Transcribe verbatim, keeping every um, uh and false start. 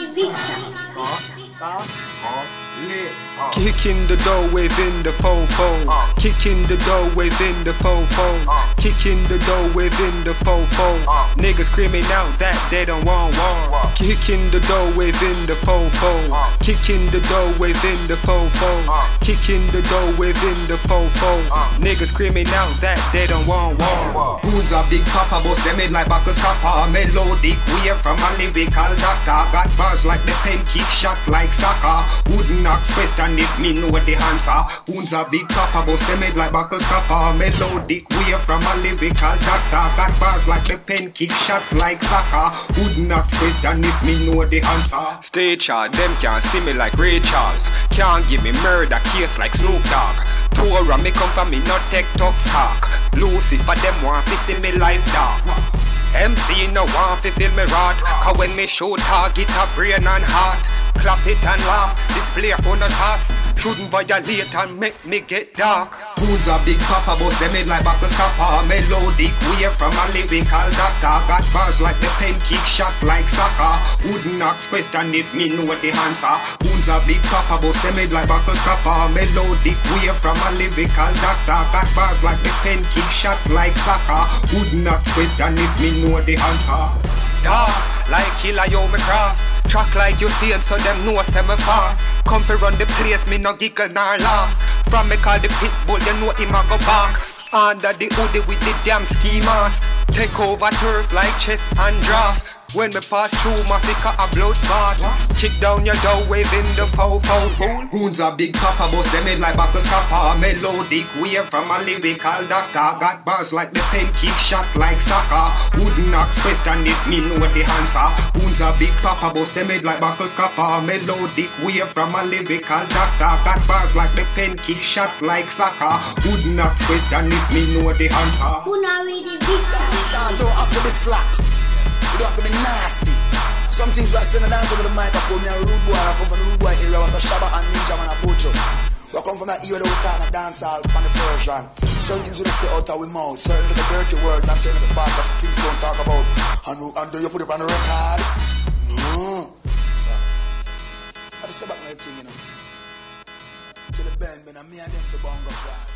the victor. Kicking the door within the fofo. Kicking the door within the fofo. Kicking the door within the fofo. Niggas screaming out that they don't want war. Kicking the door within the fofo. Kicking the door within the fofo. Kicking the door within the fofo. Niggas screaming out that they don't want war. Who's a big papa boss? Them head like Bacchus Kappa. Melodic wave from a lyrical doctor. Got bars like the pen kick shot like soccer. Wouldn't ask question if me know the answer. Who's a big papa boss? Them head like Bacchus Kappa. Melodic wave from a lyrical doctor. Got bars like the pen kick shot like soccer. Wouldn't ask question if me know the answer. Stay chart, them can't see me like Ray Charles. Can't give me murder case like Snoop Dogg. Torah me come for me not take tough talk. Lucifer them want to see me life dark. M C no want to feel me rot. Cause when me shoot target a brain and heart. Clap it and laugh, display on the thoughts. Shouldn't violate and make me get dark. Who's a big papa boss? Them head like Bacchus Kappa. Melodic wave from a lyrical doctor. Got bars like the pen kick shot like soccer. Wouldn't ask question if me know the answer. Who's a big papa boss? Them head like Bacchus Kappa. Melodic wave from a lyrical doctor. Got bars like the pen kick shot like soccer. Wouldn't ask question if me know the answer. Dark, like killer yo me cross. Track like you see it so them know say me fast. Come fi run the place, me no giggle nor laugh. From me call the pit bull, you know him a go back. Under the hoodie with the damn ski mask. Take over turf like chess and draft. When me pass through massacre a bloodbath. Kick down your door waving the foul foul fool. Goons a big papa boss, them head like Bacchus Kappa. Melodic wave from a lyrical doctor. Got bars like the pen kick shot like soccer. Wouldn't ask question if me know the answer. Goons a big papa boss, them head like Bacchus Kappa. Melodic wave from a lyrical doctor. Got bars like the pen kick shot like soccer. Wouldn't ask question if me know the answer. Who now with the victor? This sound don't have to be slack. You don't have to be nasty. Some things we are sending dance over the microphone. Me and Rude Boy, I come from the Rude Boy area. I Shabba and Ninja Man and Bocho. We come from that era that we kind of dance all on the version. Certain things we say out of our mouth. Certain little dirty words and certain little parts of things we don't talk about. And, and do you put it on the record? No. So, I have to step back on the thing, you know. Till the band, man, and me and them to bongo fly.